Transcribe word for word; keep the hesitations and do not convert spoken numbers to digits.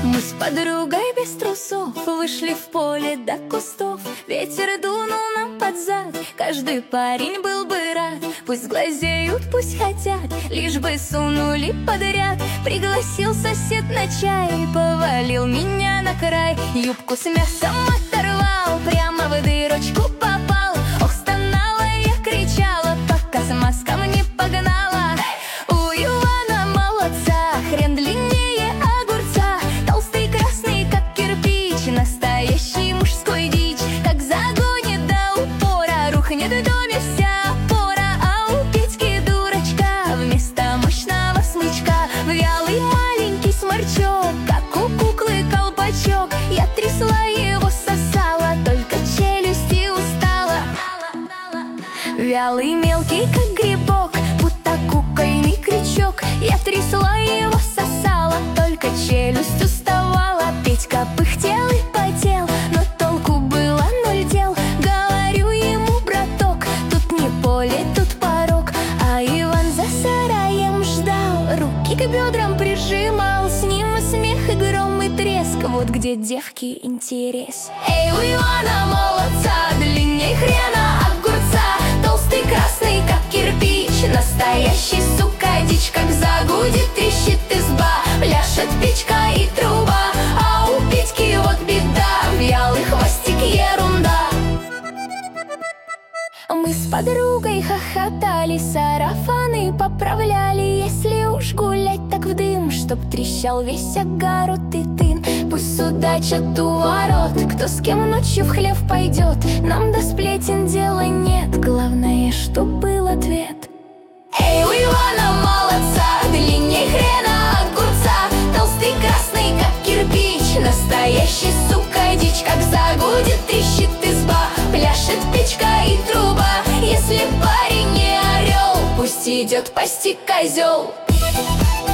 Мы с подругой без трусов вышли в поле до кустов. Ветер дунул нам под зад, каждый парень был бы рад. Пусть глазеют, пусть хотят, лишь бы сунули подряд. Пригласил сосед на чай, повалил меня на край. Юбку с мясом оторвал, прямо в дырочку попал. Ох, стонала я, кричала, пока с маском не погнала. У Ивана молодца хрен длиннее огурца, толстый красный, как кирпич, настоящий мужской дичь. Как загонит до упора, рухнет в доме вся опора. А у Петьки дурачка вместо мощного смычка вялый маленький сморчок, как у куклы колпачок. Я трясла его, сосала, только челюсти устала. Вялый мелкий, как грибок, будто кукольный крючок. Я трясла его, сосала, только челюсть уставала. Петька пыхтел и потел, но толку было ноль дел. Говорю ему: браток, тут не поле, тут порог. А Иван за сараем ждал, руки к бедрам прижимал. С ним и смех, и гром, и треск, вот где девки интерес. Эй, у Ивана молодца длинней хрена огурца, толстый красный, как кирпич, настоящий, сука, дичь. Как загудит, трещит изба, пляшет печка и труба. А у Петьки вот беда, вялый хвостик ерунда. Мы с подругой хохотали, сарафаны поправляли. Если уж гулять, так в дым, чтоб трещал весь огород и тын. Пусть судачат у ворот, кто с кем ночью в хлев пойдет. Нам до сплетен дела нет, главное, чтоб был ответ. Эй, у Ивана молодца длинней хрена огурца, толстый красный, как кирпич, настоящий, сука, дичь. Как загудит, трещит изба, пляшет печка и труба. Если парень не орел, пусть идет пасти козел.